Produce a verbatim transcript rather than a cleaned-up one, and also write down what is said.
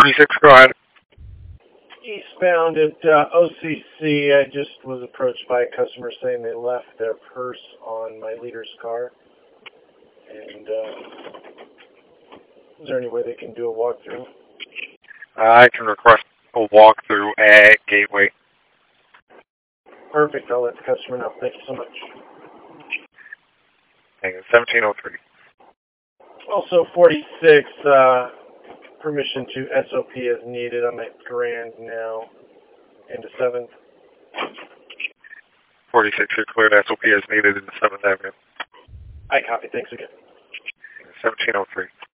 forty-six, go ahead. Eastbound at uh, O C C, I just was approached by a customer saying they left their purse on my leader's car. And uh, is there any way they can do a walkthrough? I can request a walkthrough at Gateway. Perfect. I'll let the customer know. Thank you so much. Thank you. seventeen oh three. Also, forty-six, uh, permission to S O P as needed. I'm at Grand now. Into seventh. forty-six, you're cleared. S O P as needed in the seventh Avenue. I copy. Thanks again. seventeen oh three.